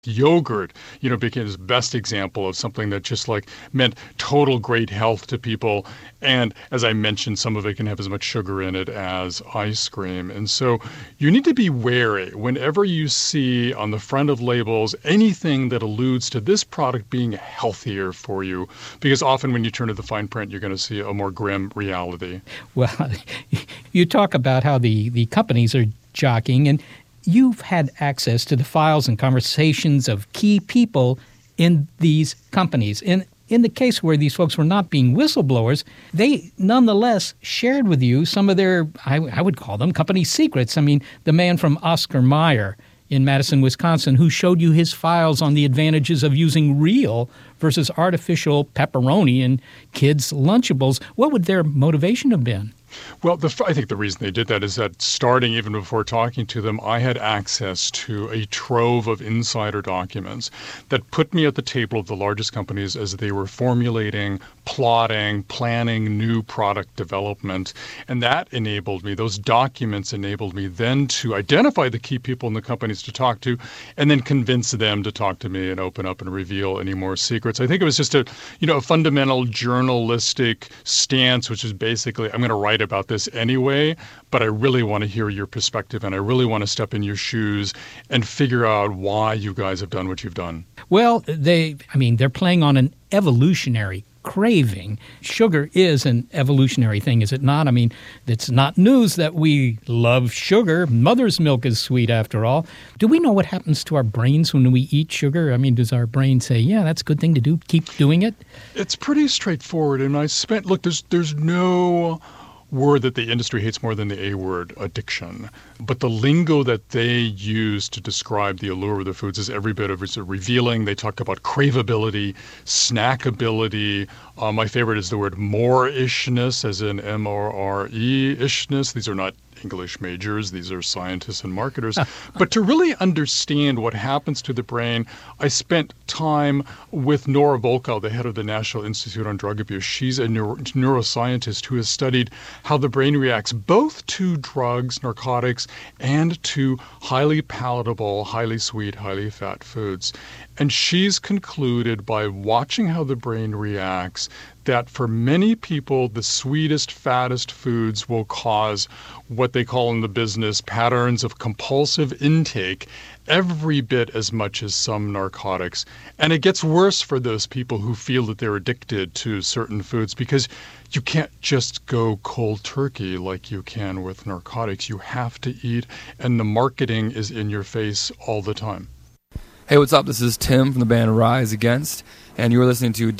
Yogurt, became this best example of something that just like meant total great health to people. And as I mentioned, some of it can have as much sugar in it as ice cream. And so you need to be wary whenever you see on the front of labels anything that alludes to this product being healthier for you, because often when you turn to the fine print, you're going to see a more grim reality. Well, you talk about how the companies are jockeying, and you've had access to the files and conversations of key people in these companies. In the case where these folks were not being whistleblowers, they nonetheless shared with you some of their, I would call them, company secrets. I mean, the man from Oscar Mayer in Madison, Wisconsin, who showed you his files on the advantages of using real versus artificial pepperoni in kids' Lunchables. What would their motivation have been? Well, I think the reason they did that is that starting even before talking to them, I had access to a trove of insider documents that put me at the table of the largest companies as they were formulating, plotting, planning new product development. And that enabled me, those documents enabled me then to identify the key people in the companies to talk to and then convince them to talk to me and open up and reveal any more secrets. I think it was just a fundamental journalistic stance, which is basically, I'm going to write about this anyway, but I really want to hear your perspective and I really want to step in your shoes and figure out why you guys have done what you've done. Well, they're playing on an evolutionary craving. Sugar is an evolutionary thing, is it not? I mean, it's not news that we love sugar. Mother's milk is sweet after all. Do we know what happens to our brains when we eat sugar? I mean, does our brain say, yeah, that's a good thing to do, keep doing it? It's pretty straightforward. And there's no word that the industry hates more than the A word, addiction. But the lingo that they use to describe the allure of the foods is every bit of revealing. They talk about craveability, snackability. My favorite is the word more-ishness, as in M-O-R-E-ishness. These are not English majors. These are scientists and marketers. But to really understand what happens to the brain, I spent time with Nora Volkow, the head of the National Institute on Drug Abuse. She's a neuroscientist who has studied how the brain reacts both to drugs, narcotics, and to highly palatable, highly sweet, highly fat foods. And she's concluded by watching how the brain reacts that for many people, the sweetest, fattest foods will cause what they call in the business patterns of compulsive intake every bit as much as some narcotics. And it gets worse for those people who feel that they're addicted to certain foods because you can't just go cold turkey like you can with narcotics. You have to eat, and the marketing is in your face all the time. Hey, what's up? This is Tim from the band Rise Against, and you are listening to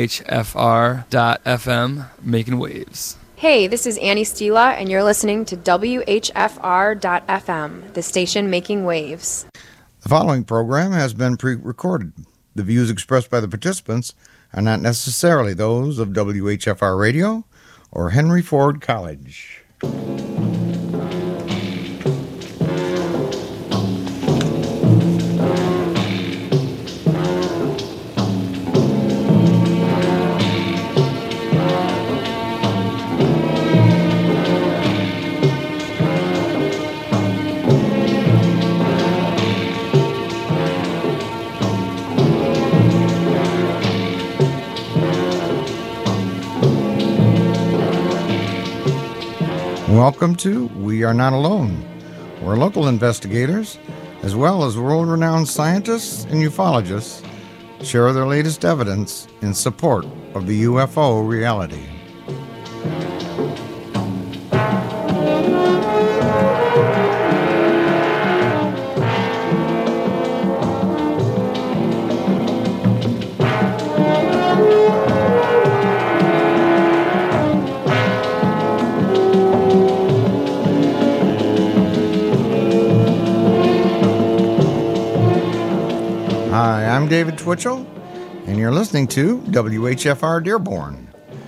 WHFR.FM, Making Waves. Hey, this is Annie Stila, and you're listening to WHFR.FM, the station making waves. The following program has been pre-recorded. The views expressed by the participants are not necessarily those of WHFR Radio or Henry Ford College. Welcome to We Are Not Alone, where local investigators, as well as world-renowned scientists and ufologists, share their latest evidence in support of the UFO reality. I'm David Twitchell, and you're listening to WHFR Dearborn.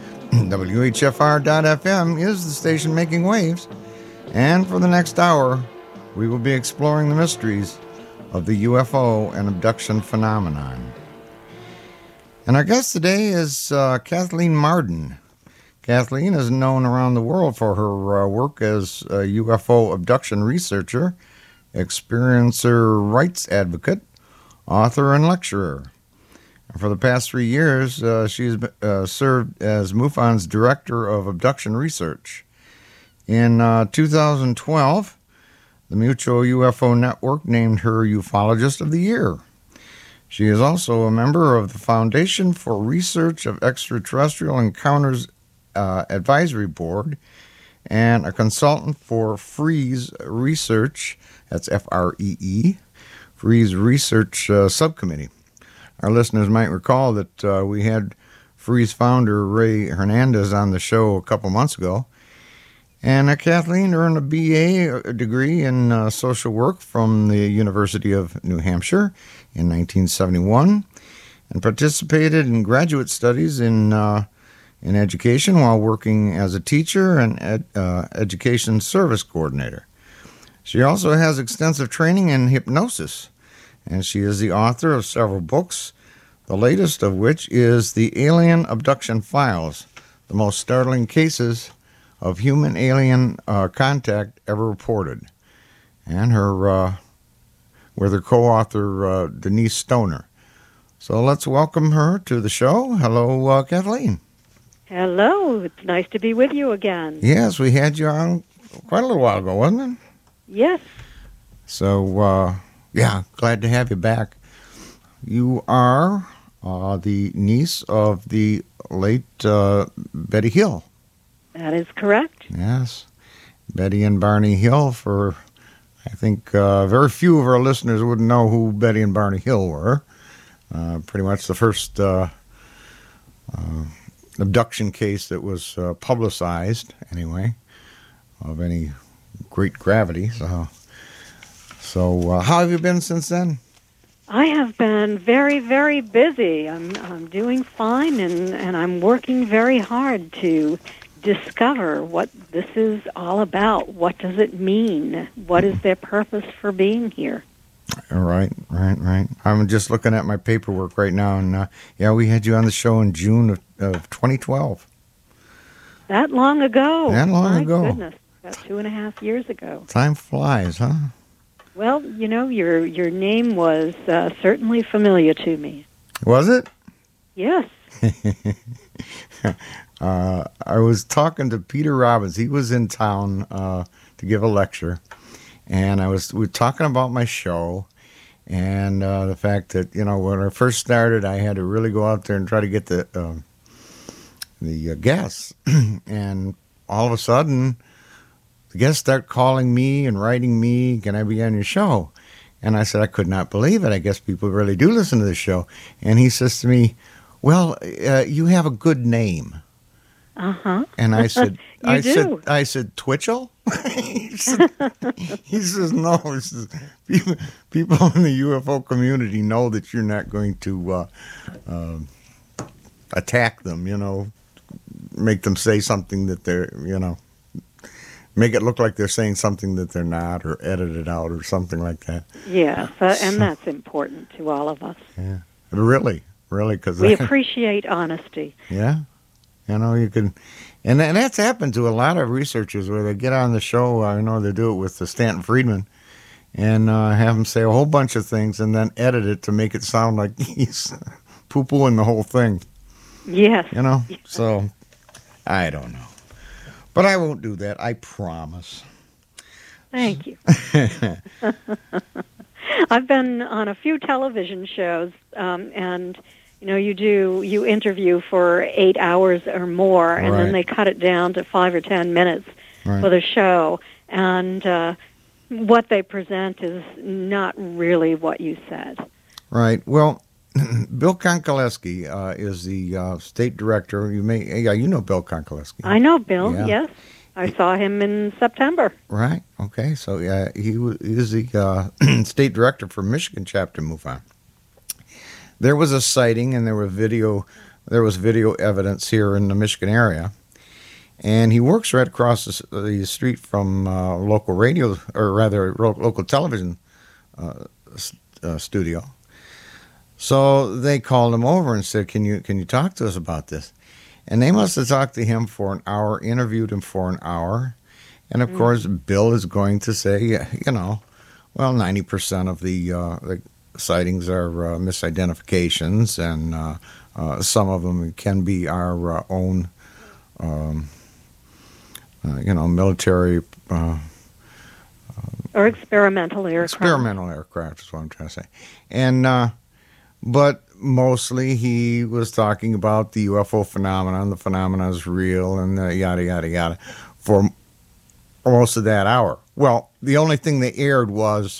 WHFR.FM is the station making waves, and for the next hour, we will be exploring the mysteries of the UFO and abduction phenomenon. And our guest today is Kathleen Marden. Kathleen is known around the world for her work as a UFO abduction researcher, experiencer rights advocate, author, and lecturer. For the past 3 years, she's served as MUFON's Director of Abduction Research. In 2012, the Mutual UFO Network named her Ufologist of the Year. She is also a member of the Foundation for Research of Extraterrestrial Encounters Advisory Board and a consultant for FREEZE Research, that's F-R-E-E, FREEZE Research Subcommittee. Our listeners might recall that we had FREEZE founder Ray Hernandez on the show a couple months ago. And Kathleen earned a BA degree in social work from the University of New Hampshire in 1971 and participated in graduate studies in education while working as a teacher and education service coordinator. She also has extensive training in hypnosis, and she is the author of several books, the latest of which is The Alien Abduction Files, the most startling cases of human-alien contact ever reported, and her with her co-author Denise Stoner. So let's welcome her to the show. Hello, Kathleen. Hello. It's nice to be with you again. Yes, we had you on quite a little while ago, wasn't it? Yes. So, yeah, glad to have you back. You are the niece of the late Betty Hill. That is correct. Yes. Betty and Barney Hill. For, I think, very few of our listeners wouldn't know who Betty and Barney Hill were. Pretty much the first abduction case that was publicized, anyway, of any great gravity. So how have you been since then? I have been very, very busy. I'm doing fine, and I'm working very hard to discover what this is all about. What does it mean? What is their purpose for being here? Right. I'm just looking at my paperwork right now, and yeah, we had you on the show in June of 2012. That long ago. My goodness, about 2.5 years ago. Time flies, huh? Well, you know, your name was certainly familiar to me. Was it? Yes. I was talking to Peter Robbins. He was in town to give a lecture, and we were talking about my show and the fact that, you know, when I first started, I had to really go out there and try to get the guests, and all of a sudden, the guests start calling me and writing me, "Can I be on your show?" And I said, I could not believe it. I guess people really do listen to this show. And he says to me, "Well, you have a good name." Uh-huh. And I said, I said, "Twitchell?" he says, "No." He says, people in the UFO community know that you're not going to attack them, you know, make them say something that they're, you know, make it look like they're saying something that they're not, or edit it out or something like that. Yes, and that's important to all of us. Yeah, really, because we appreciate honesty. Yeah. You know, you can, and that's happened to a lot of researchers where they get on the show. I know they do it with Stanton Friedman, and have him say a whole bunch of things and then edit it to make it sound like he's poo-pooing the whole thing. Yes. You know, so I don't know. But I won't do that, I promise. Thank you. I've been on a few television shows, and you know, you interview for 8 hours or more, and then they cut it down to 5 or 10 minutes for the show. And what they present is not really what you said. Right. Well, Bill Konkoleski is the state director. You know Bill Konkoleski. I know Bill. Yeah. Yes, I saw him in September. Right. Okay. So he is the state director for Michigan chapter MUFON. There was a sighting, and there was video evidence here in the Michigan area, and he works right across the street from local radio, or rather local television studio. So they called him over and said, "Can you talk to us about this?" And they must have talked to him for an hour, interviewed him for an hour, and of course Bill is going to say, you know, well, 90% of the sightings are misidentifications, and some of them can be our own, military or experimental aircraft. Experimental aircraft is what I'm trying to say. And but mostly he was talking about the UFO phenomenon. The phenomenon is real, and yada yada yada for most of that hour. Well, the only thing they aired was,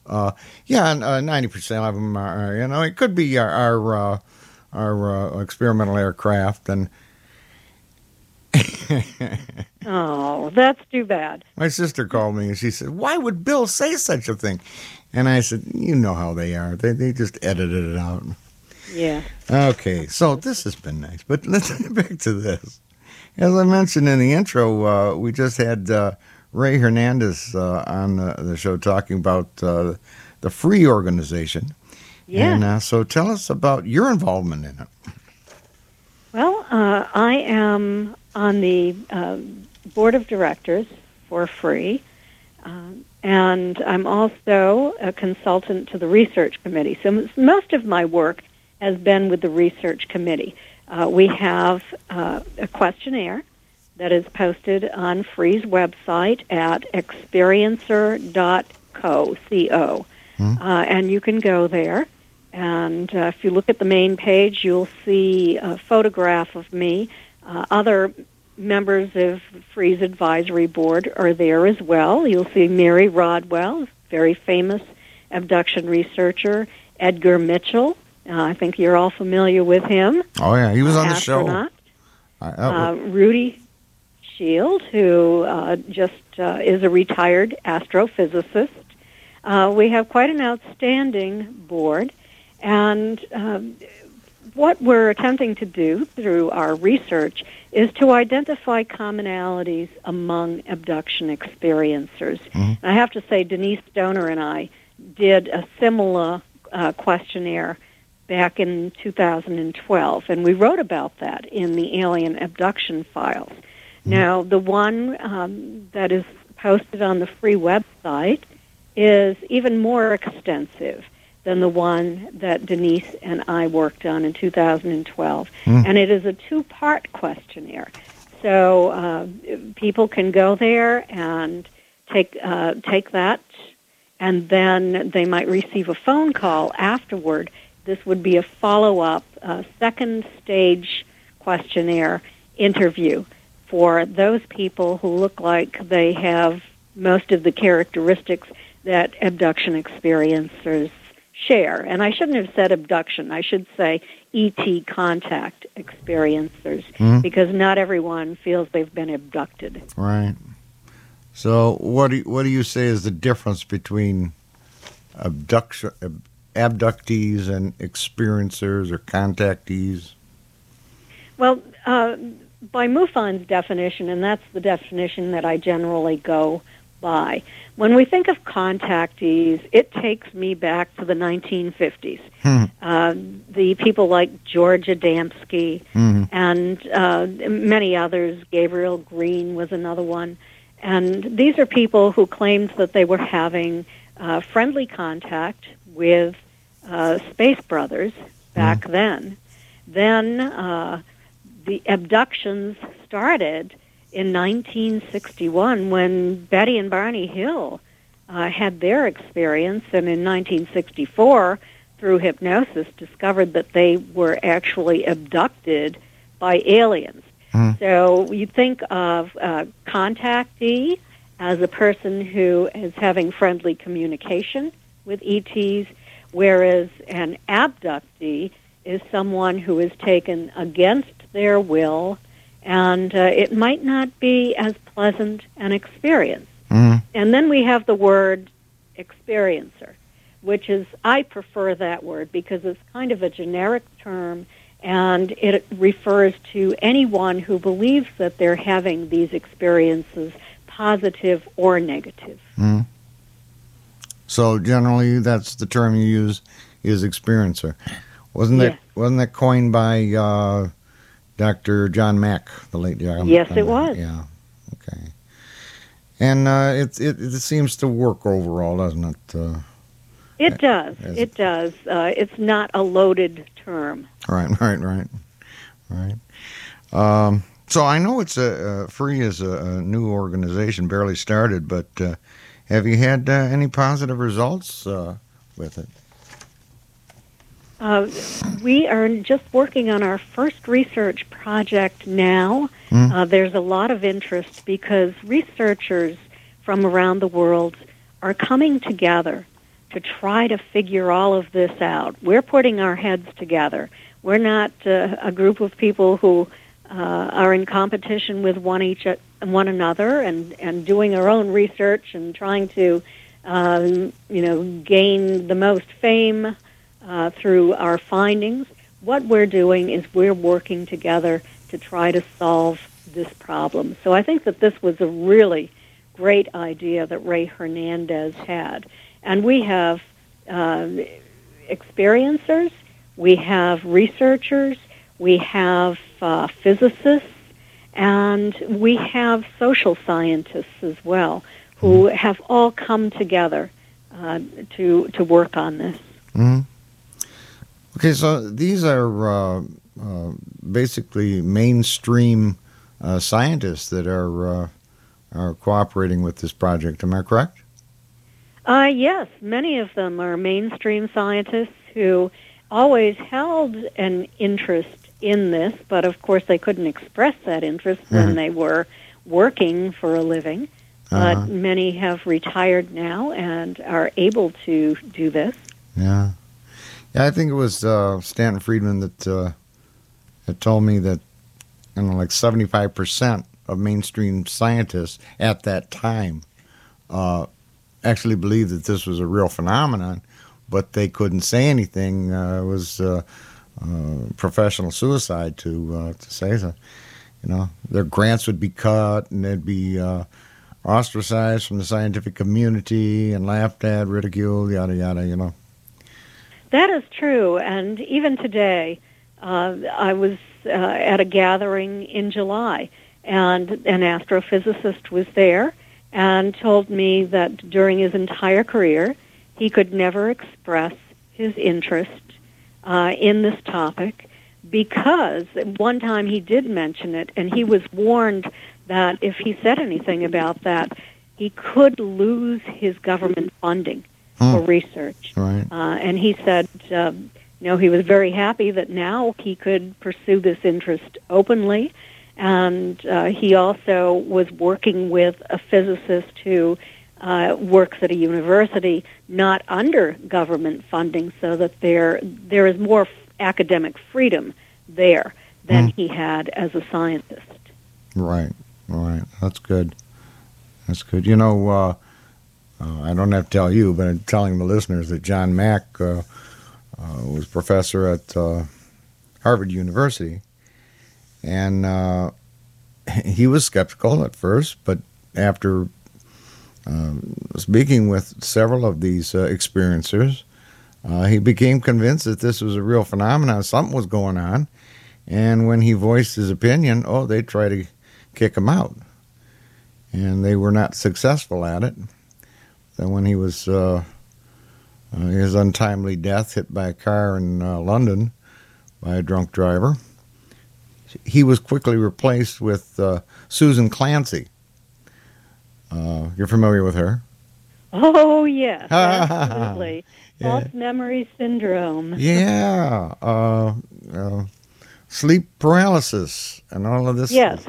90% of them are, it could be our experimental aircraft, and oh, that's too bad. My sister called me and she said, "Why would Bill say such a thing?" And I said, "You know how they are. They just edited it out." Yeah. Okay, so this has been nice, but let's get back to this. As I mentioned in the intro, we just had Ray Hernandez on the show talking about the Free organization. Yeah. And so tell us about your involvement in it. Well, I am on the board of directors for Free, and I'm also a consultant to the research committee. So most of my work has been with the research committee. We have a questionnaire that is posted on Free's website at experiencer.co, C-O. And you can go there. And if you look at the main page, you'll see a photograph of me. Other members of Free's advisory board are there as well. You'll see Mary Rodwell, very famous abduction researcher, Edgar Mitchell. I think you're all familiar with him. Oh, yeah, he was on the astronaut. show. Rudy Shield, who just is a retired astrophysicist. We have quite an outstanding board. And what we're attempting to do through our research is to identify commonalities among abduction experiencers. And I have to say, Denise Stoner and I did a similar questionnaire back in 2012, and we wrote about that in the Alien Abduction Files. Now, the one that is posted on the Free website is even more extensive than the one that Denise and I worked on in 2012. And it is a two-part questionnaire. So people can go there and take that, and then they might receive a phone call afterward. This would be a follow-up, second-stage questionnaire interview for those people who look like they have most of the characteristics that abduction experiencers share. And I shouldn't have said abduction. I should say ET contact experiencers, because not everyone feels they've been abducted. Right. So what do you say is the difference between abductees and experiencers or contactees? Well, by MUFON's definition, and that's the definition that I generally go by, when we think of contactees, it takes me back to the 1950s. The people like George Adamski and many others, Gabriel Green was another one. And these are people who claimed that they were having friendly contact with Space Brothers back then. Then the abductions started in 1961 when Betty and Barney Hill had their experience, and in 1964, through hypnosis, discovered that they were actually abducted by aliens. So you think of a contactee as a person who is having friendly communication with ETs, whereas an abductee is someone who is taken against their will, and it might not be as pleasant an experience. And then we have the word experiencer, which is, I prefer that word because it's kind of a generic term, and it refers to anyone who believes that they're having these experiences, positive or negative. So generally, that's the term you use, is experiencer. Wasn't that coined by Dr. John Mack, the late John? Yes, it was. Yeah. Okay. And it seems to work overall, doesn't it? It does. It does. It's not a loaded term. Right. So I know it's Free is a new organization, barely started, but have you had any positive results with it? We are just working on our first research project now. There's a lot of interest because researchers from around the world are coming together to try to figure all of this out. We're putting our heads together. We're not a group of people who are in competition with one another and doing our own research and trying to, gain the most fame through our findings. What we're doing is we're working together to try to solve this problem. So I think that this was a really great idea that Ray Hernandez had. And we have experiencers, we have researchers, we have physicists, and we have social scientists as well, who have all come together to work on this. Mm-hmm. Okay, so these are basically mainstream scientists that are cooperating with this project. Am I correct? Yes, many of them are mainstream scientists who always held an interest in this, but of course they couldn't express that interest when they were working for a living. But many have retired now and are able to do this. Yeah, I think it was Stanton Friedman that told me that like 75% of mainstream scientists at that time actually believed that this was a real phenomenon, but they couldn't say anything. It was professional suicide to say so. Their grants would be cut and they'd be ostracized from the scientific community and laughed at, ridiculed, yada yada. That is true, and even today, I was at a gathering in July, and an astrophysicist was there and told me that during his entire career, he could never express his interest in this topic because at one time he did mention it, and he was warned that if he said anything about that, he could lose his government funding for research. Right. And he said, he was very happy that now he could pursue this interest openly. And he also was working with a physicist who works at a university not under government funding, so that there is more academic freedom there than he had as a scientist. Right. That's good. I don't have to tell you, but I'm telling the listeners that John Mack was professor at Harvard University, and he was skeptical at first, but after speaking with several of these experiencers, he became convinced that this was a real phenomenon, something was going on, and when he voiced his opinion, they tried to kick him out, and they were not successful at it. Then when he was his untimely death, hit by a car in London by a drunk driver, he was quickly replaced with Susan Clancy. You're familiar with her? Oh, yes, absolutely. False memory syndrome. Yeah. Sleep paralysis and all of this. Yes,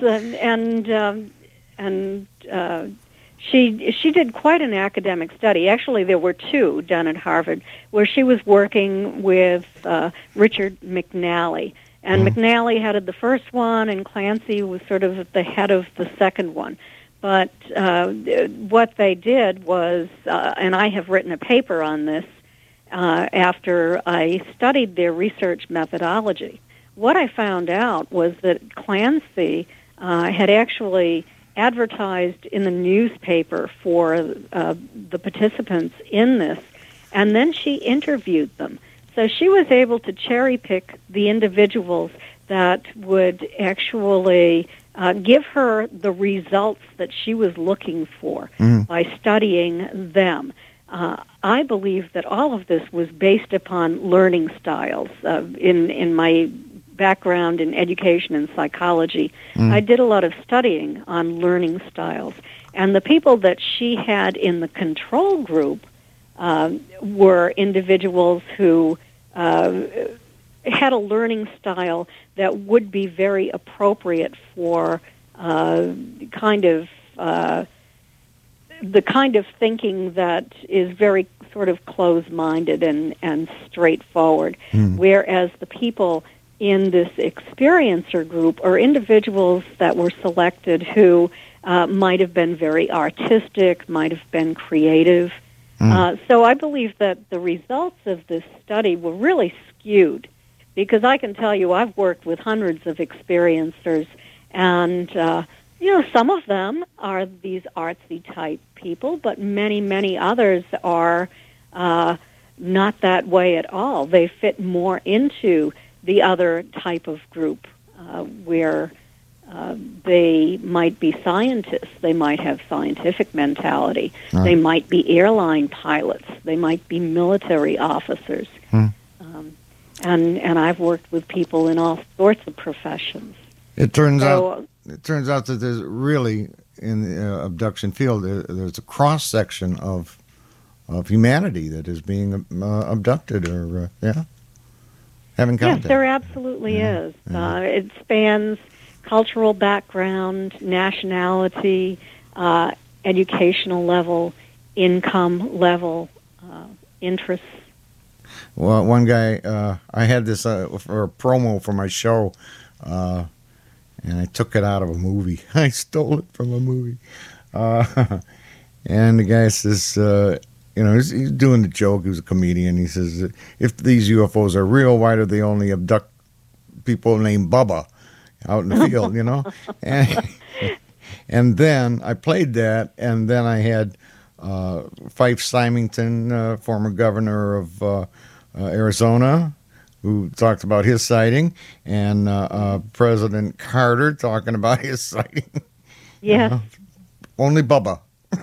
and she did quite an academic study. Actually, there were two done at Harvard where she was working with Richard McNally. And McNally headed the first one, and Clancy was sort of at the head of the second one. But what they did was, and I have written a paper on this after I studied their research methodology. What I found out was that Clancy had actually advertised in the newspaper for the participants in this, and then she interviewed them. So she was able to cherry-pick the individuals that would actually give her the results that she was looking for by studying them. I believe that all of this was based upon learning styles. In my background in education and psychology, I did a lot of studying on learning styles. And the people that she had in the control group were individuals who had a learning style that would be very appropriate for the kind of thinking that is very sort of closed-minded and straightforward, whereas the people in this experiencer group are individuals that were selected who might have been very artistic, might have been creative. So I believe that the results of this study were really skewed, because I can tell you I've worked with hundreds of experiencers, and some of them are these artsy type people, but many, many others are not that way at all. They fit more into the other type of group where they might be scientists, they might have scientific mentality, they might be airline pilots, they might be military officers. And I've worked with people in all sorts of professions. It turns out that there's really, in the abduction field, there's a cross-section of humanity that is being abducted or, having contact. Yes, there absolutely is. It spans cultural background, nationality, educational level, income level, interests. Well, one guy, I had this for a promo for my show, and I took it out of a movie. I stole it from a movie. And the guy says, he's doing the joke. He was a comedian. He says, if these UFOs are real, why do they only abduct people named Bubba out in the field, And then I played that, and then I had Fife Symington, former governor of Arizona, who talked about his sighting, and President Carter talking about his sighting. Yeah. Only Bubba.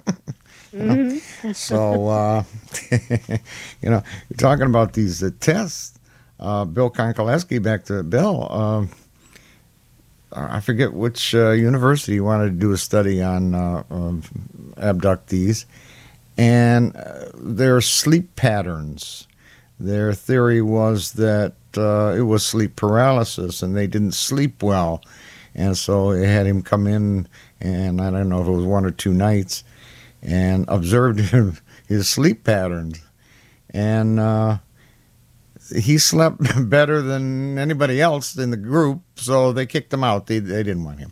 So, you're talking about these tests. Bill Konkoleski, back to Bill, I forget which university wanted to do a study on abductees and their sleep patterns. Their theory was that it was sleep paralysis and they didn't sleep well. And so they had him come in, and I don't know if it was 1 or 2 nights, and observed his sleep patterns. And he slept better than anybody else in the group, so they kicked him out. They didn't want him.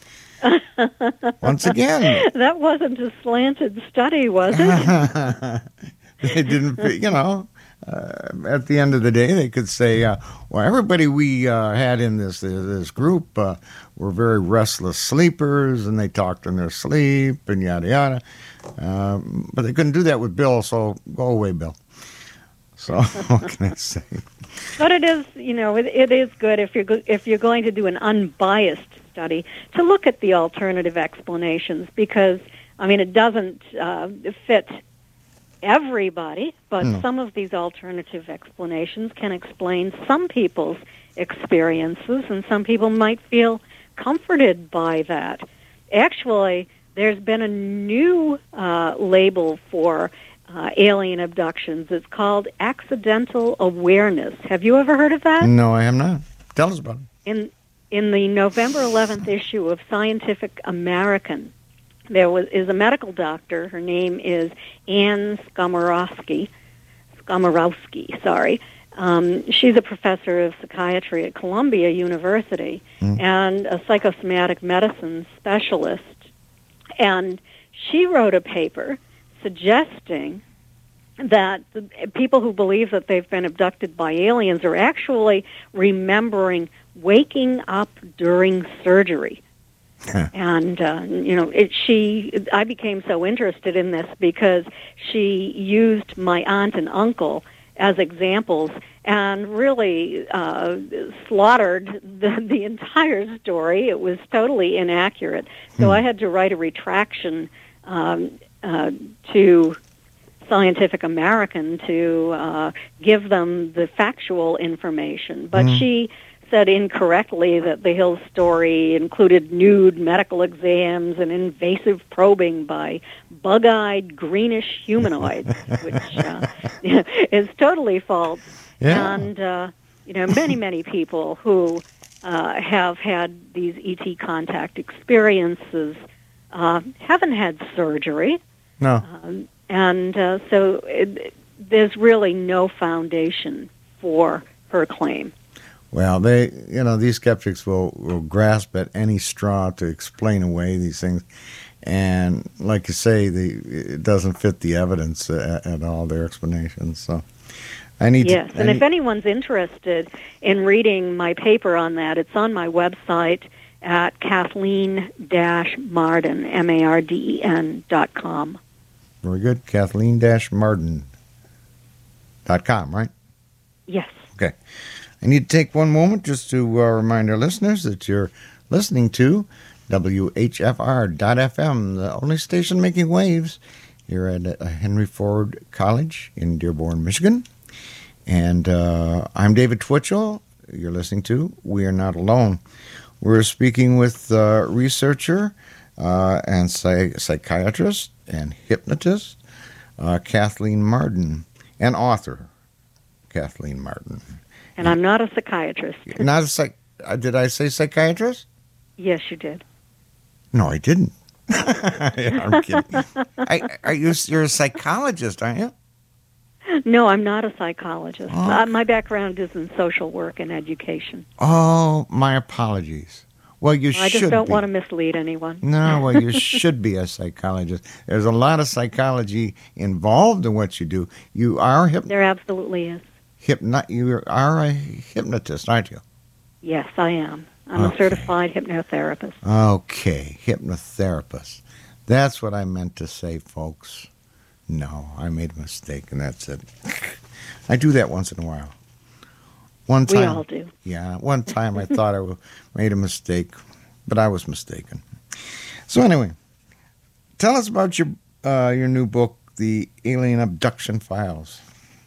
Once again. That wasn't a slanted study, was it? They didn't, at the end of the day, they could say, well, everybody we had in this group were very restless sleepers, and they talked in their sleep, and yada, yada. But they couldn't do that with Bill, so go away, Bill. So what can I say? But it is, it is good if you're going to do an unbiased study to look at the alternative explanations, because it doesn't fit everybody, but some of these alternative explanations can explain some people's experiences, and some people might feel comforted by that. Actually, there's been a new label for alien abductions. It's called accidental awareness. Have you ever heard of that? No, I have not. Tell us about it. In the November 11th issue of Scientific American, is a medical doctor. Her name is Anne Skomorowski. She's a professor of psychiatry at Columbia University and a psychosomatic medicine specialist. And she wrote a paper suggesting that the people who believe that they've been abducted by aliens are actually remembering waking up during surgery. And, I became so interested in this because she used my aunt and uncle as examples and really slaughtered the entire story. It was totally inaccurate. So I had to write a retraction to Scientific American to give them the factual information. But she said incorrectly that the Hill story included nude medical exams and invasive probing by bug-eyed greenish humanoids, which is totally false. Yeah. And many people who have had these ET contact experiences haven't had surgery. No. So there's really no foundation for her claim. Well, these skeptics will grasp at any straw to explain away these things. And like you say, it doesn't fit the evidence at all, their explanations. So if anyone's interested in reading my paper on that, it's on my website at Kathleen-Marden, MARDEN.com. Very good. Kathleen-Marden.com, right? Yes. Okay. I need to take one moment just to remind our listeners that you're listening to WHFR.FM, the only station making waves here at Henry Ford College in Dearborn, Michigan. And I'm David Twitchell. You're listening to We Are Not Alone. We're speaking with researcher and psychiatrist and hypnotist Kathleen Marden, and author Kathleen Marden. And I'm not a psychiatrist. Not a did I say psychiatrist? Yes, you did. No, I didn't. I'm kidding. You're a psychologist, aren't you? No, I'm not a psychologist. Oh. My background is in social work and education. Oh, my apologies. Well, you should be. I just don't want to mislead anyone. No, well, you should be a psychologist. There's a lot of psychology involved in what you do. You are There absolutely is. You are a hypnotist, aren't you? Yes, I am. I'm a certified hypnotherapist. Okay, hypnotherapist. That's what I meant to say, folks. No, I made a mistake, and that's it. I do that once in a while. One time, we all do. Yeah, one time I thought I made a mistake, but I was mistaken. So anyway, tell us about your new book, The Alien Abduction Files.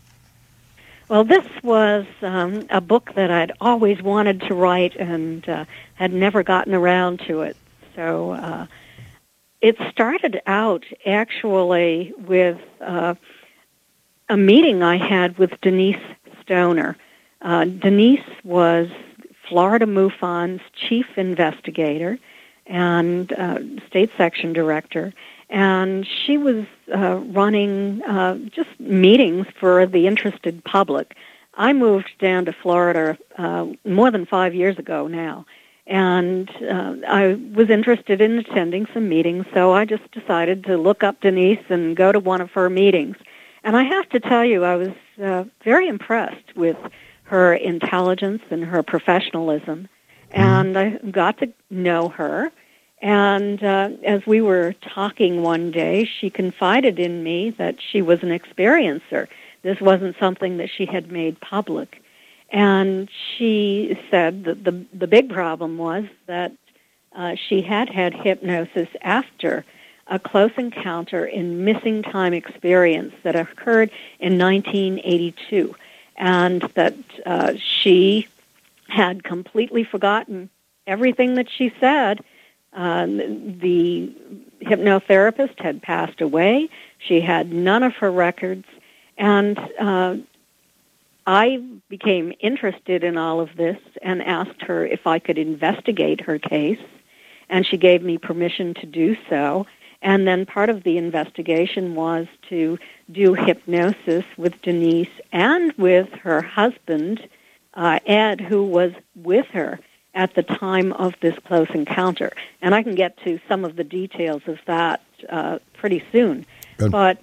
Well, this was a book that I'd always wanted to write and had never gotten around to it. So it started out actually with a meeting I had with Denise Stoner. Denise was Florida MUFON's chief investigator and state section director, and she was running just meetings for the interested public. I moved down to Florida more than 5 years ago now, and I was interested in attending some meetings, so I just decided to look up Denise and go to one of her meetings. And I have to tell you, I was very impressed with her intelligence and her professionalism, and I got to know her. And as we were talking one day, she confided in me that she was an experiencer. This wasn't something that she had made public. And she said that the big problem was that she had hypnosis after a close encounter in missing time experience that occurred in 1982, and that she had completely forgotten everything that she said. The hypnotherapist had passed away. She had none of her records. And I became interested in all of this and asked her if I could investigate her case. And she gave me permission to do so. And then part of the investigation was to do hypnosis with Denise and with her husband, Ed, who was with her at the time of this close encounter. And I can get to some of the details of that pretty soon. Good. But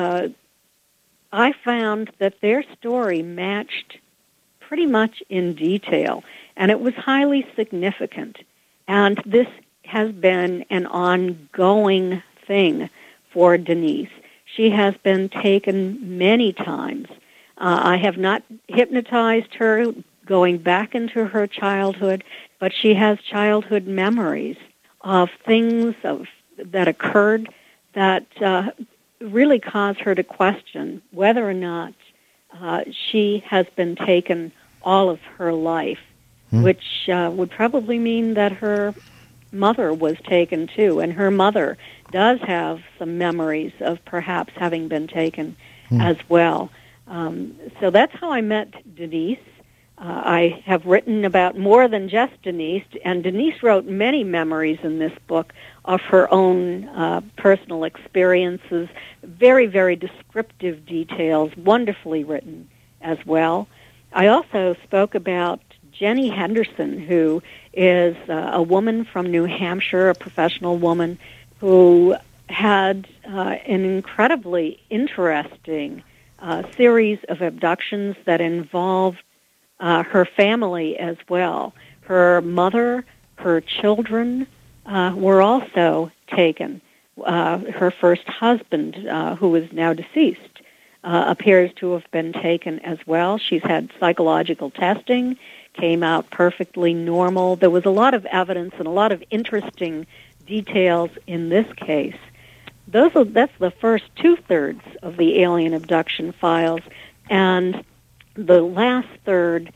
I found that their story matched pretty much in detail, and it was highly significant. And this has been an ongoing thing for Denise. She has been taken many times. I have not hypnotized her going back into her childhood, but she has childhood memories of things that occurred that really cause her to question whether or not she has been taken all of her life, which would probably mean that her mother was taken too, and her mother does have some memories of perhaps having been taken as well. So that's how I met Denise. I have written about more than just Denise, and Denise wrote many memories in this book of her own personal experiences, very, very descriptive details, wonderfully written as well. I also spoke about Jenny Henderson, who is a woman from New Hampshire, a professional woman, who had an incredibly interesting series of abductions that involved her family as well. Her mother, her children were also taken. Her first husband, who is now deceased, appears to have been taken as well. She's had psychological testing, came out perfectly normal. There was a lot of evidence and a lot of interesting details in this case. That's the first two-thirds of the alien abduction files, and the last third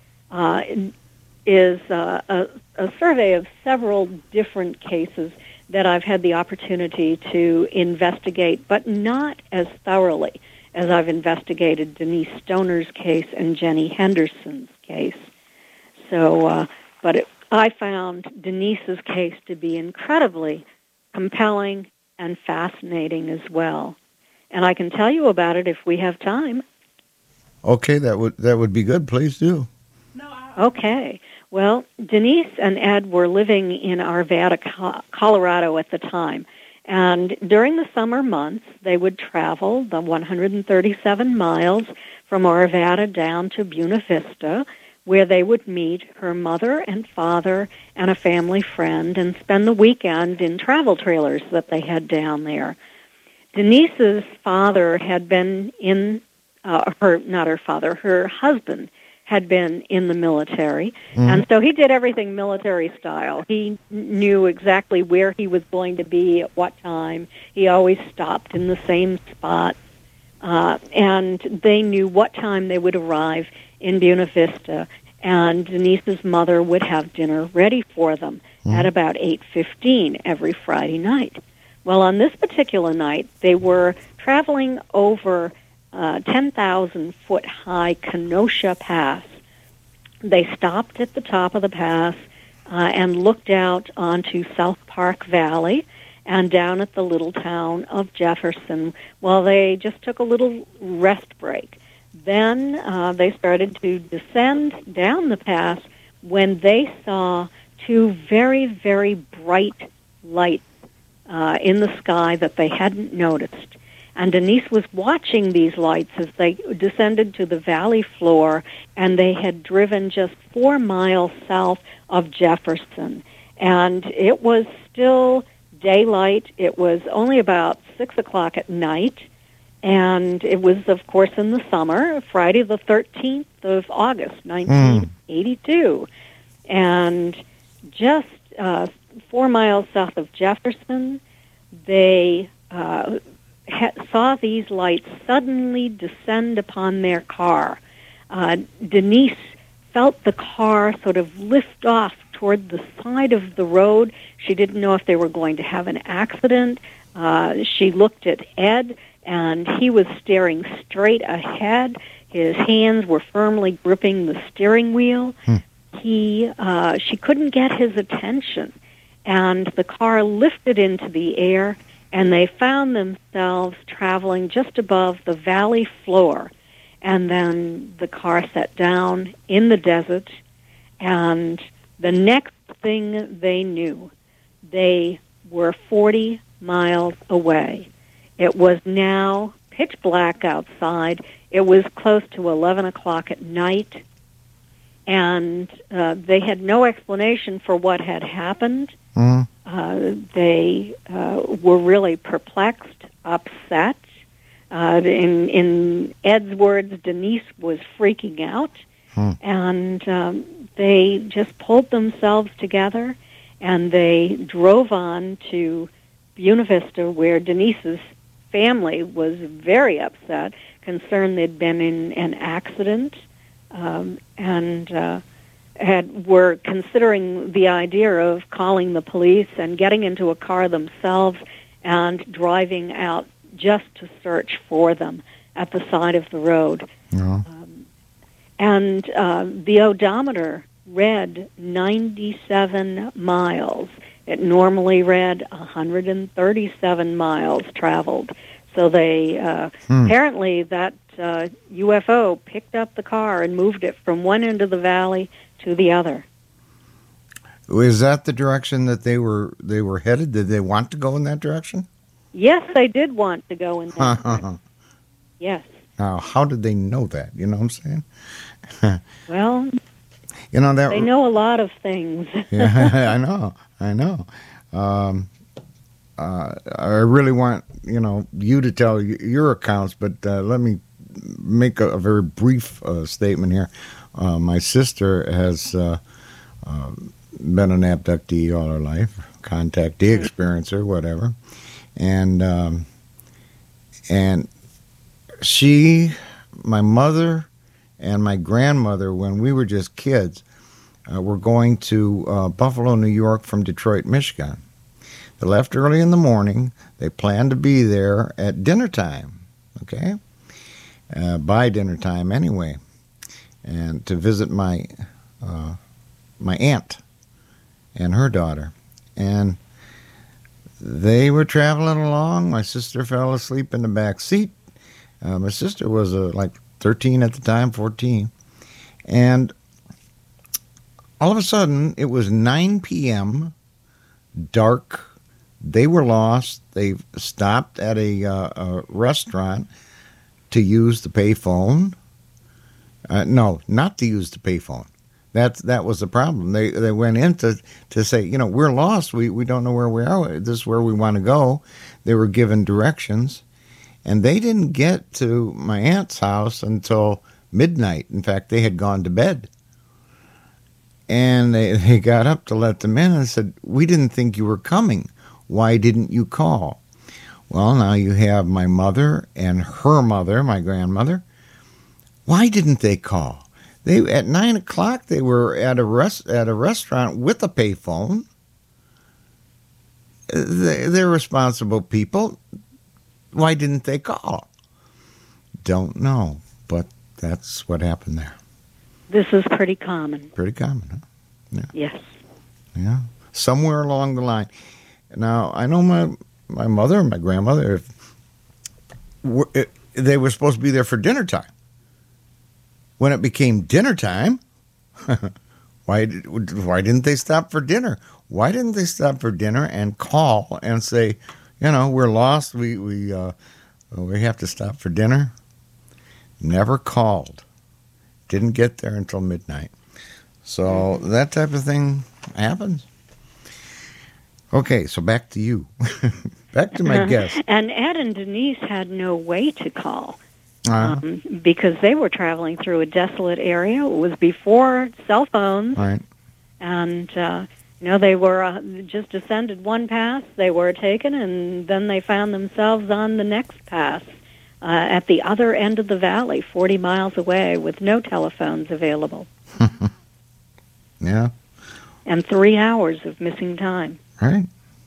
is a survey of several different cases that I've had the opportunity to investigate, but not as thoroughly as I've investigated Denise Stoner's case and Jenny Henderson's case. So, I found Denise's case to be incredibly compelling and fascinating as well. And I can tell you about it if we have time. Okay, that would be good. Please do. Okay. Well, Denise and Ed were living in Arvada, Colorado at the time. And during the summer months, they would travel the 137 miles from Arvada down to Buena Vista, where they would meet her mother and father and a family friend and spend the weekend in travel trailers that they had down there. Denise's father had been her husband had been in the military, and so he did everything military style. He knew exactly where he was going to be at what time. He always stopped in the same spot, and they knew what time they would arrive in Buena Vista, and Denise's mother would have dinner ready for them at about 8:15 every Friday night. Well, on this particular night, they were traveling over 10,000-foot high Kenosha Pass. They stopped at the top of the pass and looked out onto South Park Valley and down at the little town of Jefferson while they just took a little rest break. Then they started to descend down the pass when they saw two very, very bright lights in the sky that they hadn't noticed. And Denise was watching these lights as they descended to the valley floor, and they had driven just 4 miles south of Jefferson. And it was still daylight. It was only about 6 o'clock at night, and it was, of course, in the summer, Friday the 13th of August, 1982. And just 4 miles south of Jefferson, they saw these lights suddenly descend upon their car. Denise felt the car sort of lift off toward the side of the road. She didn't know if they were going to have an accident. She looked at Ed, and he was staring straight ahead. His hands were firmly gripping the steering wheel. She couldn't get his attention, and the car lifted into the air, and they found themselves traveling just above the valley floor. And then the car set down in the desert, and the next thing they knew, they were 40 miles away. It was now pitch black outside. It was close to 11 o'clock at night, and they had no explanation for what had happened. They were really perplexed, upset. In Ed's words, Denise was freaking out, and they just pulled themselves together, and they drove on to Buena Vista, where Denise's family was very upset, concerned they'd been in an accident, and were considering the idea of calling the police and getting into a car themselves and driving out just to search for them at the side of the road. Yeah. And the odometer read 97 miles. It normally read 137 miles traveled. So they apparently that UFO picked up the car and moved it from one end of the valley to the other. Is that the direction that they were headed? Did they want to go in that direction? Yes, they did want to go in that direction. Yes. Now, how did they know that? You know what I'm saying? Well, that they know a lot of things. Yeah, I know. I really want you to tell your accounts, but let me make a very brief statement here. My sister has been an abductee all her life, contactee, experiencer, whatever, and she, my mother, and my grandmother, when we were just kids, were going to Buffalo, New York from Detroit, Michigan. They left early in the morning. They planned to be there at dinner time, okay? By dinner time anyway, and to visit my aunt and her daughter. And they were traveling along. My sister fell asleep in the back seat. My sister was like 13 at the time, 14. And all of a sudden, it was 9 p.m., dark. They were lost. They stopped at a restaurant to use the payphone. No, not to use the payphone. That was the problem. They went in to say, we're lost. We don't know where we are. This is where we want to go. They were given directions. And they didn't get to my aunt's house until midnight. In fact, they had gone to bed. And they got up to let them in and said, "We didn't think you were coming. Why didn't you call?" Well, now you have my mother and her mother, my grandmother. Why didn't they call? At 9 o'clock, they were at a restaurant with a payphone. They're responsible people. Why didn't they call? Don't know, but that's what happened there. This is pretty common. Pretty common, huh? Yeah. Yes. Yeah. Somewhere along the line. Now, I know my mother and my grandmother, they were supposed to be there for dinner time. When it became dinner time, why didn't they stop for dinner? Why didn't they stop for dinner and call and say, we're lost. We have to stop for dinner. Never called. Didn't get there until midnight. So that type of thing happens. Okay, so back to you. Back to my guest. And Ed and Denise had no way to call because they were traveling through a desolate area. It was before cell phones. Right. And they were just descended one pass, they were taken, and then they found themselves on the next pass at the other end of the valley, 40 miles away, with no telephones available. Yeah. And 3 hours of missing time. Right.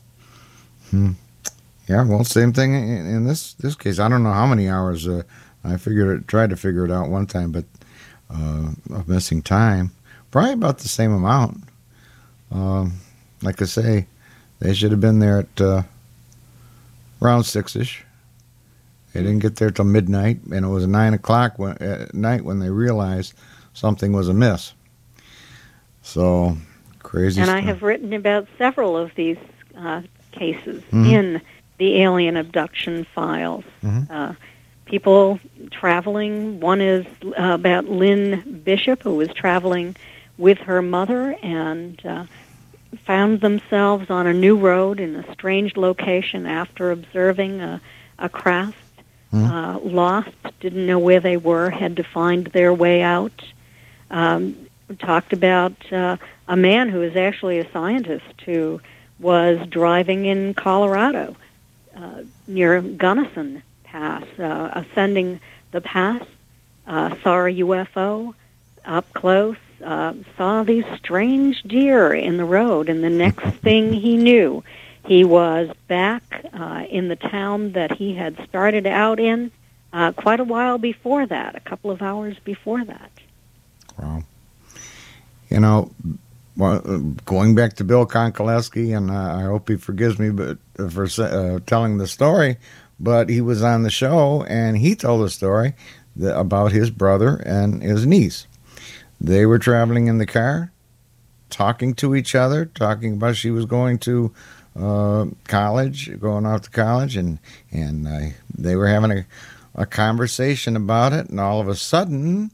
Yeah, well, same thing in this case. I don't know how many hours. I tried to figure it out one time, but of missing time, probably about the same amount. Like I say, they should have been there at around 6-ish. They didn't get there till midnight, and it was 9 o'clock at night when they realized something was amiss. So, crazy and stuff. I have written about several of these cases in the alien abduction files. People traveling. One is about Lynn Bishop, who was traveling with her mother and found themselves on a new road in a strange location after observing a craft. Lost, didn't know where they were, had to find their way out. Talked about a man who is actually a scientist who was driving in Colorado near Gunnison Pass, ascending the pass, saw a UFO up close, saw these strange deer in the road, and the next thing he knew, he was back in the town that he had started out in quite a while before that, a couple of hours before that. Wow. You know, going back to Bill Konkolesky, and I hope he forgives me for telling the story, but he was on the show, and he told a story about his brother and his niece. They were traveling in the car, talking to each other, talking about she was going to college, going off to college, and they were having a conversation about it, and all of a sudden,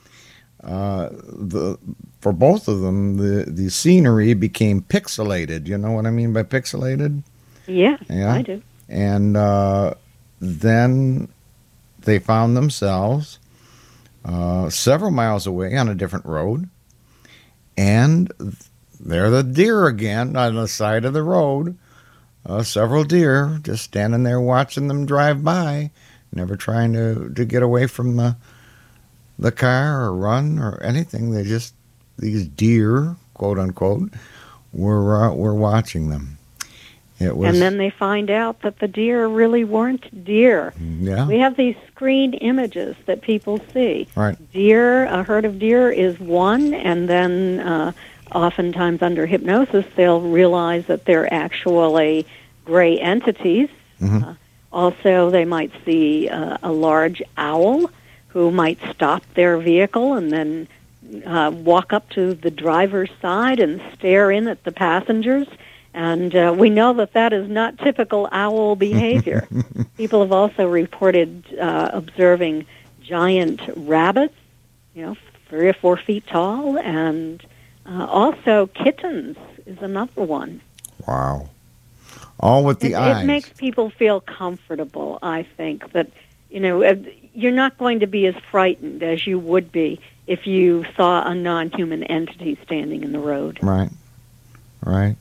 for both of them, the scenery became pixelated. You know what I mean by pixelated? Yeah, I do. And then they found themselves several miles away on a different road, and there the deer again on the side of the road. Several deer just standing there watching them drive by, never trying to get away from the car or run or anything. They just, these deer, quote unquote, were watching them. And then they find out that the deer really weren't deer. Yeah. We have these screen images that people see. Right. Deer, a herd of deer is one, and then oftentimes under hypnosis they'll realize that they're actually gray entities. Mm-hmm. Also, they might see a large owl who might stop their vehicle and then walk up to the driver's side and stare in at the passengers. And we know that is not typical owl behavior. People have also reported observing giant rabbits, 3 or 4 feet tall, and also kittens is another one. Wow. All with the eyes. It makes people feel comfortable, I think, that, you're not going to be as frightened as you would be if you saw a non-human entity standing in the road. Right. Right.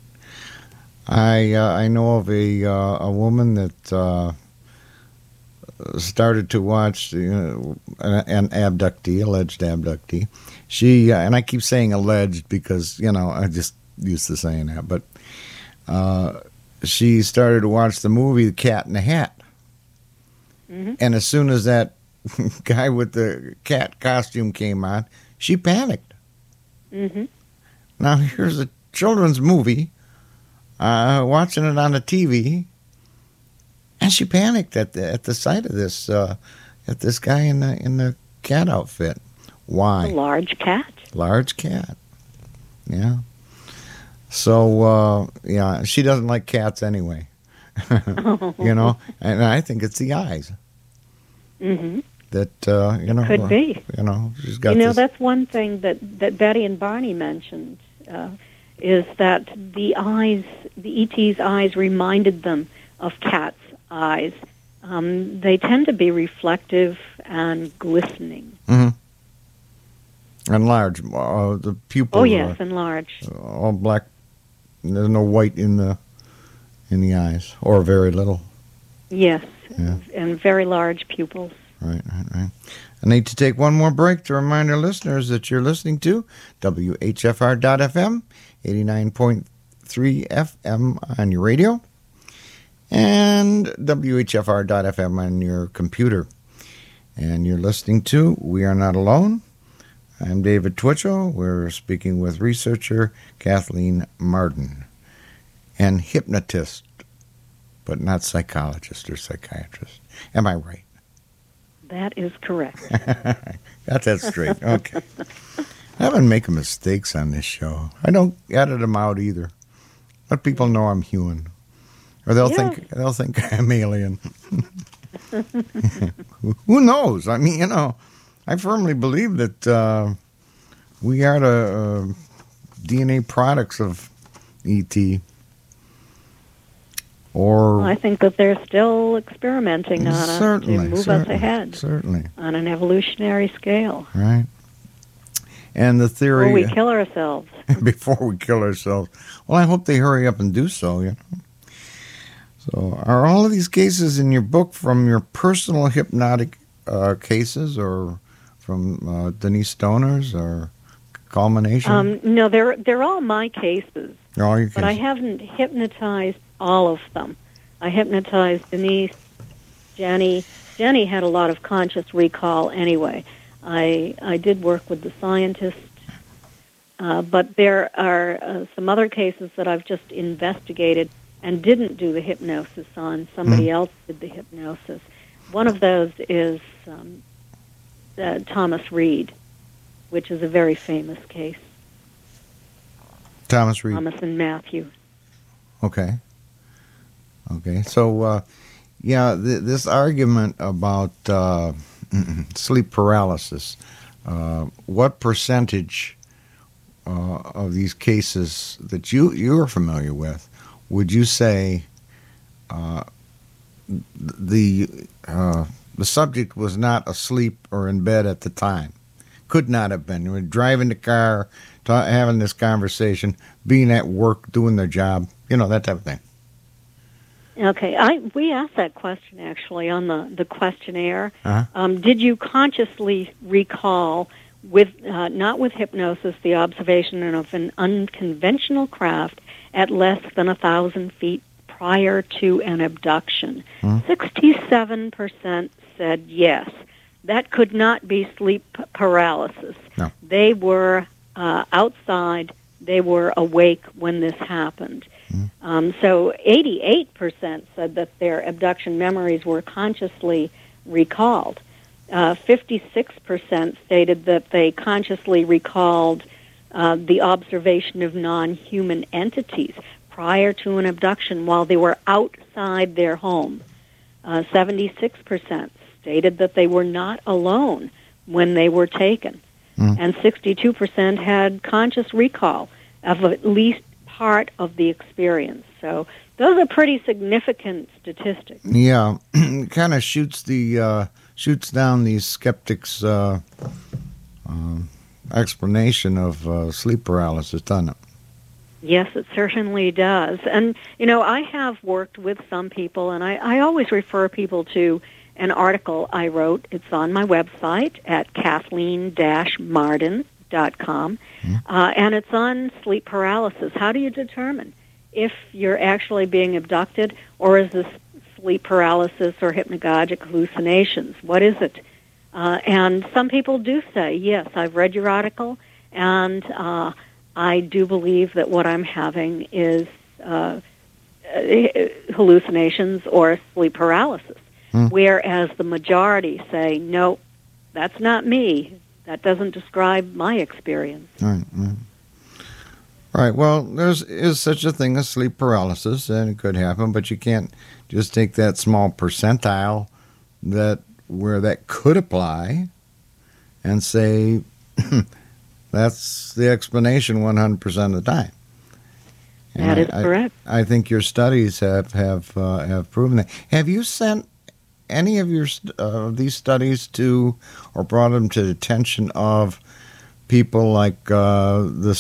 I know of a woman that started to watch an abductee, alleged abductee. She and I keep saying alleged because I just used to saying that, but she started to watch the movie The Cat in the Hat, and as soon as that guy with the cat costume came on, she panicked. Now here's a children's movie. Watching it on the TV, and she panicked at the sight of this guy in the cat outfit. Why? A large cat. Large cat. Yeah. So she doesn't like cats anyway. And I think it's the eyes. That could be. She's got. This. That's one thing that Betty and Barney mentioned. Is that the eyes, the ET's eyes, reminded them of cats' eyes. They tend to be reflective and glistening. Mm-hmm. And large. The pupils. Oh yes, and large. All black. There's no white in the eyes, or very little. Yes, and very large pupils. Right. I need to take one more break to remind our listeners that you're listening to WHFR.FM, 89.3 FM on your radio, and WHFR.FM on your computer. And you're listening to We Are Not Alone. I'm David Twitchell. We're speaking with researcher Kathleen Marden, and hypnotist, but not psychologist or psychiatrist. Am I right? That is correct. Got that straight. Okay. I haven't making mistakes on this show. I don't edit them out either. Let people know I'm human, or they'll think I'm alien. Who knows? I mean, I firmly believe that we are the DNA products of ET. Or I think that they're still experimenting on us to move us ahead. Certainly. On an evolutionary scale. Right. And the theory... Before we kill ourselves. Before we kill ourselves. Well, I hope they hurry up and do so, So are all of these cases in your book from your personal hypnotic cases or from Denise Stoner's or Culmination? No, they're all my cases. They're all your cases. But I haven't hypnotized all of them. I hypnotized Denise, Jenny. Jenny had a lot of conscious recall anyway. I did work with the scientists, but there are some other cases that I've just investigated and didn't do the hypnosis on. Somebody else did the hypnosis. One of those is Thomas Reed, which is a very famous case. Thomas Reed. Thomas and Matthew. Okay. So, this argument about sleep paralysis, what percentage of these cases that you are familiar with would you say the subject was not asleep or in bed at the time? Could not have been. You were driving the car, having this conversation, being at work, doing their job, that type of thing. Okay, we asked that question actually on the questionnaire. Uh-huh. Did you consciously recall, not with hypnosis, the observation of an unconventional craft at less than 1,000 feet prior to an abduction? 67% said yes. That could not be sleep paralysis. No. They were outside. They were awake when this happened. So 88% said that their abduction memories were consciously recalled. 56% stated that they consciously recalled the observation of non-human entities prior to an abduction while they were outside their home. 76% stated that they were not alone when they were taken. And 62% had conscious recall of at least part of the experience. So those are pretty significant statistics. Yeah, it kind of shoots down these skeptics' explanation of sleep paralysis, doesn't it? Yes, it certainly does. And, I have worked with some people, and I always refer people to an article I wrote. It's on my website at Kathleen-Marden.com, and it's on sleep paralysis. How do you determine if you're actually being abducted, or is this sleep paralysis or hypnagogic hallucinations? What is it? And some people do say, yes, I've read your article, and I do believe that what I'm having is hallucinations or sleep paralysis. Whereas the majority say, no, that's not me. That doesn't describe my experience. Right. Well, there is such a thing as sleep paralysis, and it could happen, but you can't just take that small percentile where that could apply and say that's the explanation 100% of the time. And that is correct. I think your studies have proven that. Have you sent any of your these studies to or brought them to the attention of people like the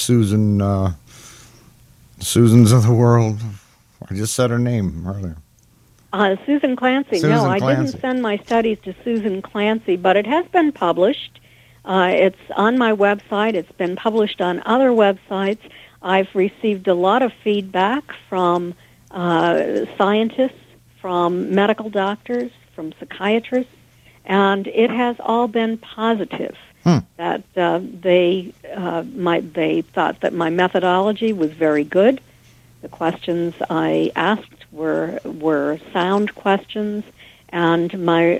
Susans of the world? I just said her name earlier. Susan Clancy. No, I didn't send my studies to Susan Clancy, but it has been published. It's on my website. It's been published on other websites. I've received a lot of feedback from scientists, from medical doctors, from psychiatrists, and it has all been positive. That they thought that my methodology was very good. The questions I asked were sound questions, and my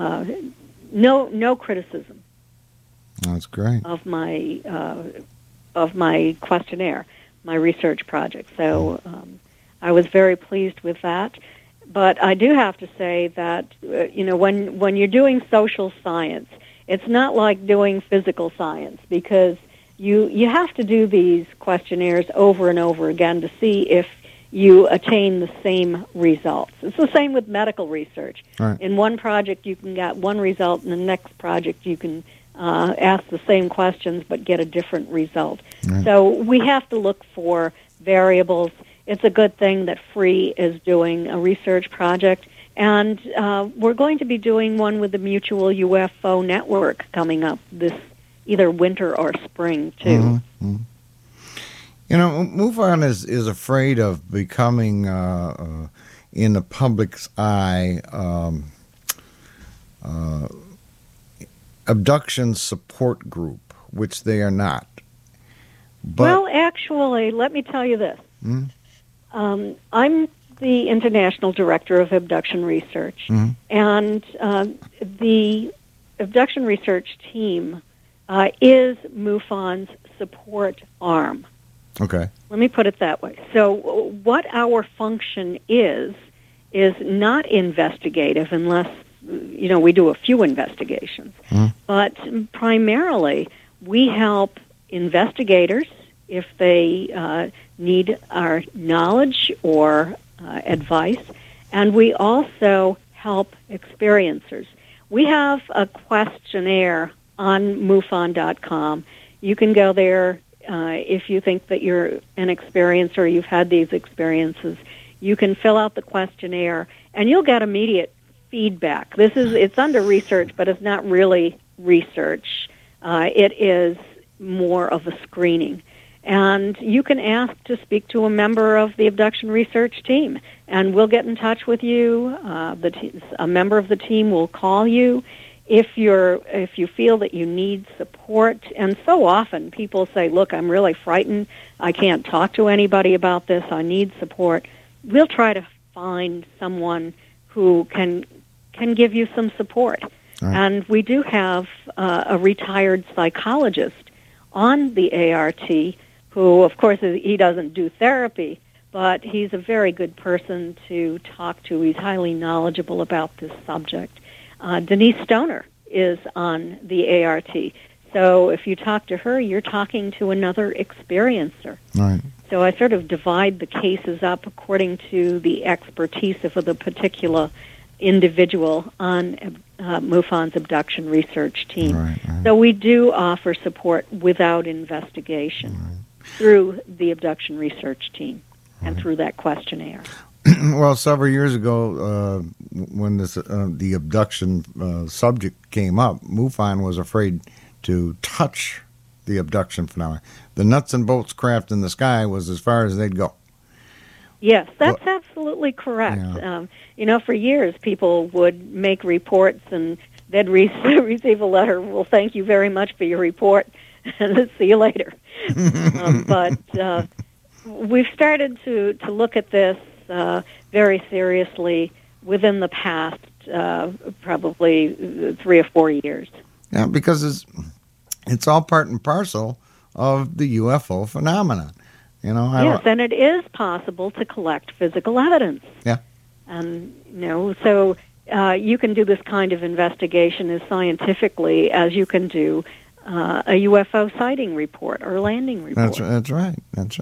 no criticism. That's great. Of my questionnaire, my research project. So I was very pleased with that. But I do have to say that when you're doing social science, it's not like doing physical science, because you have to do these questionnaires over and over again to see if you attain the same results. It's the same with medical research. Right. In one project, you can get one result, in the next project, you can ask the same questions but get a different result. Right. So we have to look for variables. it's a good thing that FREE is doing a research project. And we're going to be doing one with the Mutual UFO Network coming up this either winter or spring, too. Mm-hmm. You know, MUFON is afraid of becoming, in the public's eye, abduction support group, which they are not. But, well, actually, let me tell you this. I'm the International Director of Abduction Research, and the Abduction Research Team is MUFON's support arm. Okay. Let me put it that way. So what our function is not investigative unless, we do a few investigations. But primarily, we help investigators if they need our knowledge or advice, and we also help experiencers. We have a questionnaire on MUFON.com. You can go there if you think that you're an experiencer, you've had these experiences. You can fill out the questionnaire, and you'll get immediate feedback. It's under research, but it's not really research. It is more of a screening. And you can ask to speak to a member of the abduction research team, and we'll get in touch with you. A member of the team will call you if you feel that you need support. And so often people say, "Look, I'm really frightened. I can't talk to anybody about this. I need support." We'll try to find someone who can give you some support. Right. And we do have a retired psychologist on the ART who, of course, he doesn't do therapy, but he's a very good person to talk to. He's highly knowledgeable about this subject. Denise Stoner is on the ART. So if you talk to her, you're talking to another experiencer. Right. So I sort of divide the cases up according to the expertise of the particular individual on MUFON's abduction research team. Right. So we do offer support without investigation through the abduction research team and through that questionnaire. Well, several years ago, when the abduction subject came up, MUFON was afraid to touch the abduction phenomenon. The nuts and bolts craft in the sky was as far as they'd go. Yes, that's absolutely correct. Yeah. For years people would make reports and they'd receive a letter, "Well, thank you very much for your report, and see you later." But we've started to look at this very seriously within the past probably 3 or 4 years. Yeah, because it's all part and parcel of the UFO phenomenon. Yes, and it is possible to collect physical evidence. Yeah. And, so you can do this kind of investigation as scientifically as you can do a UFO sighting report or landing report. That's right.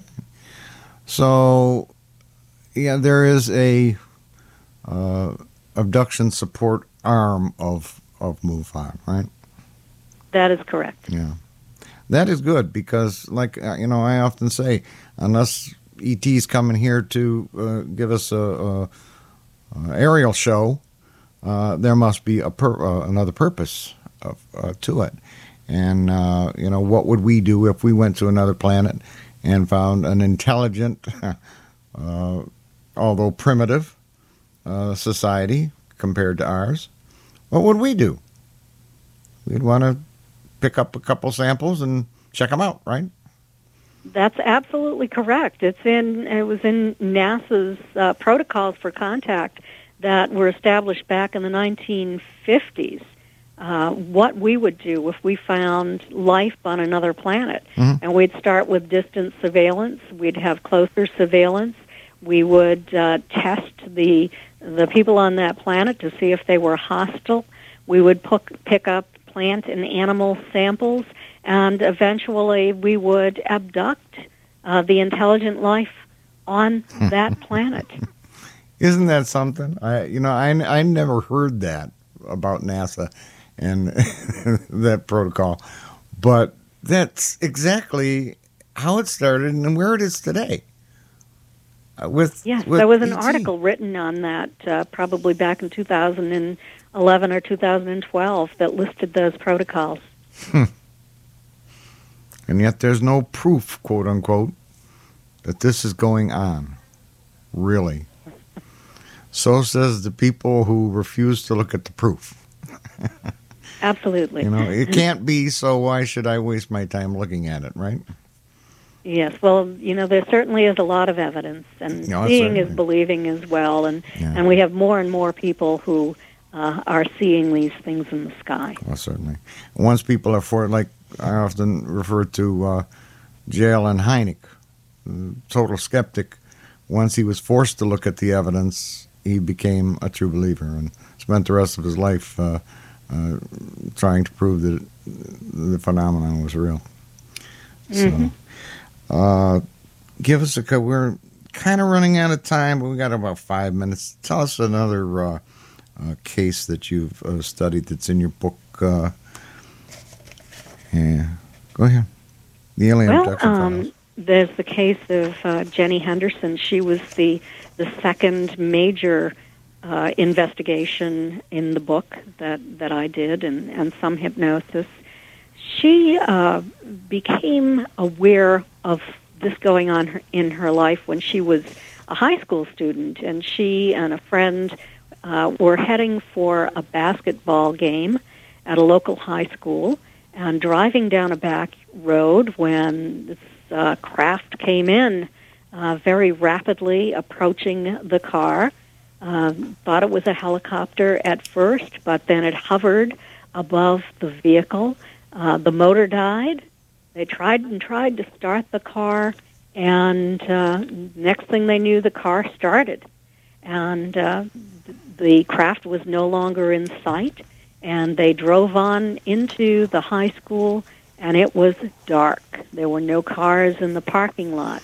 So, yeah, there is a abduction support arm of MUFON, right? That is correct. Yeah. That is good because, like, I often say, unless ET's coming here to give us a aerial show, there must be another purpose to it. And, what would we do if we went to another planet and found an intelligent, although primitive, society compared to ours? What would we do? We'd want to pick up a couple samples and check them out, right? That's absolutely correct. It was in NASA's protocols for contact that were established back in the 1950s. What we would do if we found life on another planet. And we'd start with distant surveillance. We'd have closer surveillance. We would test the people on that planet to see if they were hostile. We would pick up plant and animal samples, and eventually we would abduct the intelligent life on that planet. Isn't that something? I never heard that about NASA and that protocol, but that's exactly how it started and where it is today. Yes, with there was an ET. article written on that probably back in 2011 or 2012 that listed those protocols. And yet there's no proof, quote unquote, that this is going on. Really. So says the people who refuse to look at the proof. Absolutely. It can't be, so why should I waste my time looking at it, right? Yes, well, there certainly is a lot of evidence, and seeing is believing as well, and we have more and more people who are seeing these things in the sky. Well, certainly. Once people are like I often refer to J.L.N. Hynek, total skeptic. Once he was forced to look at the evidence, he became a true believer and spent the rest of his life trying to prove that the phenomenon was real. Mm-hmm. So, give us we're kind of running out of time, but we got about 5 minutes. Tell us another case that you've studied that's in your book. Yeah, go ahead. The alien abduction files. There's the case of Jenny Henderson. She was the second major investigation in the book that I did, and some hypnosis. She became aware of this going on in her life when she was a high school student, and she and a friend were heading for a basketball game at a local high school, and driving down a back road when this craft came in very rapidly, approaching the car. Thought it was a helicopter at first, but then it hovered above the vehicle. The motor died. They tried to start the car, and next thing they knew, the car started. And the craft was no longer in sight, and they drove on into the high school, and it was dark. There were no cars in the parking lot.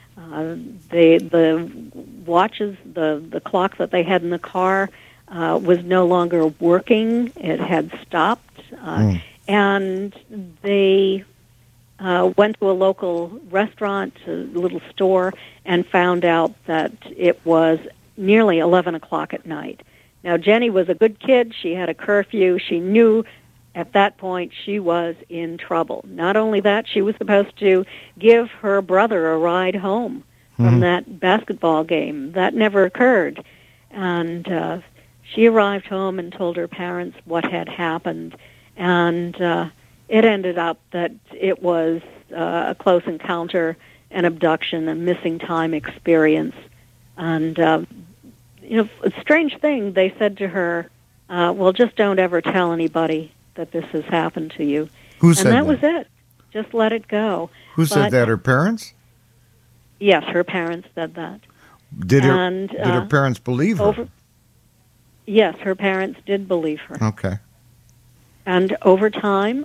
The watches, the clock that they had in the car was no longer working. It had stopped. And they went to a local restaurant, a little store, and found out that it was nearly 11 o'clock at night. Now, Jenny was a good kid. She had a curfew. She knew at that point she was in trouble. Not only that, she was supposed to give her brother a ride home from that basketball game. That never occurred. And she arrived home and told her parents what had happened. And it ended up that it was a close encounter, an abduction, a missing time experience. And, a strange thing, they said to her, well, just don't ever tell anybody that this has happened to you. Who said that? And that was it. Just let it go. Who said that? Her parents? Yes, her parents said that. Did her parents believe her? Yes, her parents did believe her. Okay. And over time,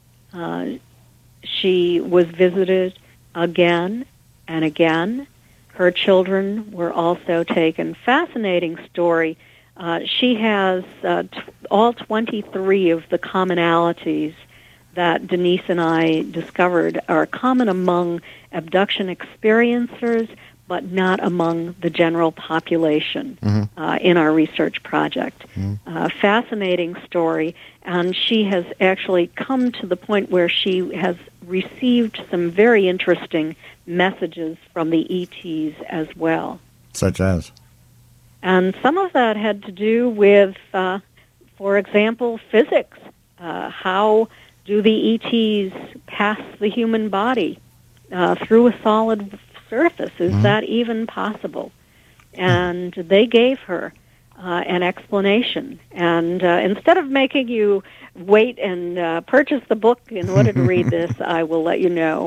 she was visited again and again. Her children were also taken. Fascinating story. She has all 23 of the commonalities that Denise and I discovered are common among abduction experiencers, but not among the general population in our research project. Fascinating story, and she has actually come to the point where she has received some very interesting messages from the ETs as well. Such as? And some of that had to do with, for example, physics. How do the ETs pass the human body through a solid surface? Is that even possible? And they gave her an explanation. And instead of making you wait and purchase the book in order to read this, I will let you know.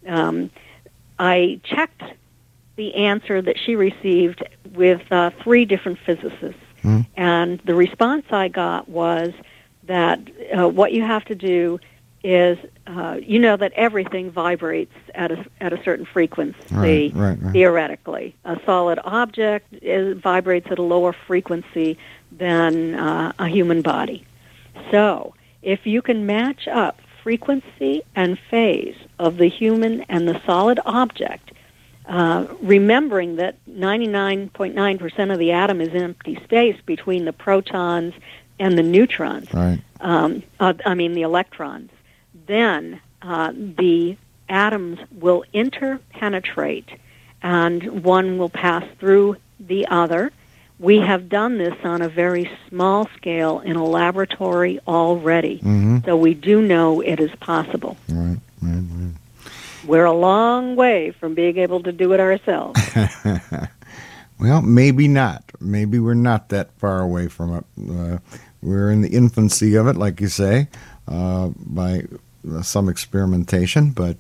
I checked the answer that she received with 3 different physicists. And the response I got was that what you have to do is, that everything vibrates at a certain frequency, right. theoretically. A solid object vibrates at a lower frequency than a human body. So if you can match up frequency and phase of the human and the solid object, remembering that 99.9% of the atom is empty space between the protons and the neutrons. Right. The electrons. Then the atoms will interpenetrate, and one will pass through the other. We have done this on a very small scale in a laboratory already, so we do know it is possible. Right. We're a long way from being able to do it ourselves. Well, maybe not. Maybe we're not that far away from it. We're in the infancy of it, like you say, by some experimentation. But,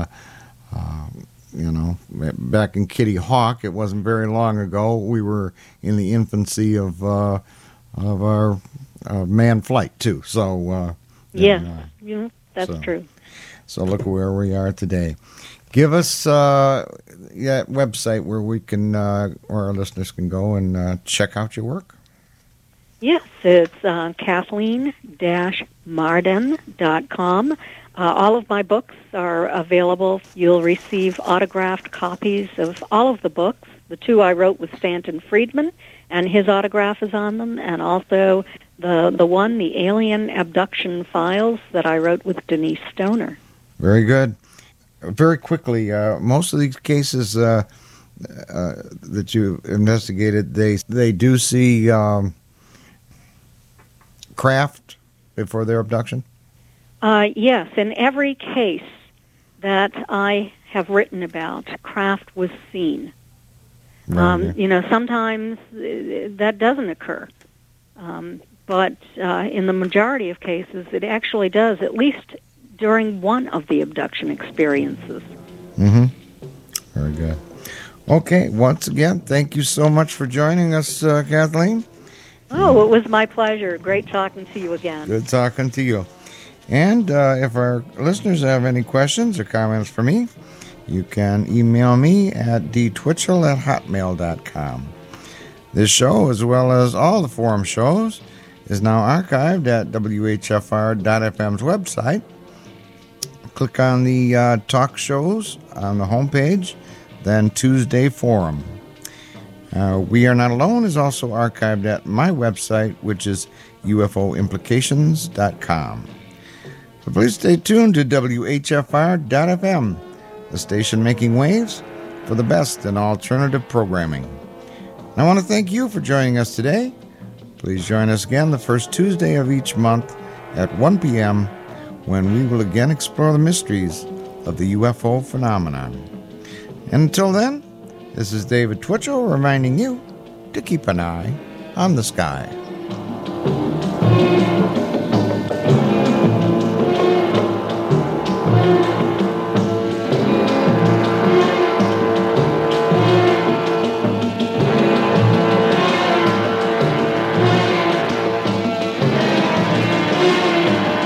back in Kitty Hawk, it wasn't very long ago, we were in the infancy of our manned flight, too. So, yes, that's true. So look where we are today. Give us that website where we can, or our listeners can go and check out your work. Yes, it's Kathleen-Marden.com. All of my books are available. You'll receive autographed copies of all of the books. The two I wrote with Stanton Friedman, and his autograph is on them, and also the Alien Abduction Files, that I wrote with Denise Stoner. Very good. Very quickly, most of these cases that you investigated, they do see craft before their abduction? Yes, in every case that I have written about, craft was seen. Right. Sometimes that doesn't occur. But in the majority of cases, it actually does, at least during one of the abduction experiences. Very good. Okay, once again, thank you so much for joining us, Kathleen. Oh, it was my pleasure. Great talking to you again. Good talking to you. And if our listeners have any questions or comments for me, you can email me at dtwitchell@hotmail.com. This show, as well as all the forum shows, is now archived at WHFR.FM's website. Click on the talk shows on the homepage, then Tuesday Forum. We Are Not Alone is also archived at my website, which is ufoimplications.com. So please stay tuned to WHFR.FM, the station making waves for the best in alternative programming. And I want to thank you for joining us today. Please join us again the first Tuesday of each month at 1 p.m. when we will again explore the mysteries of the UFO phenomenon. And until then, this is David Twitchell reminding you to keep an eye on the sky.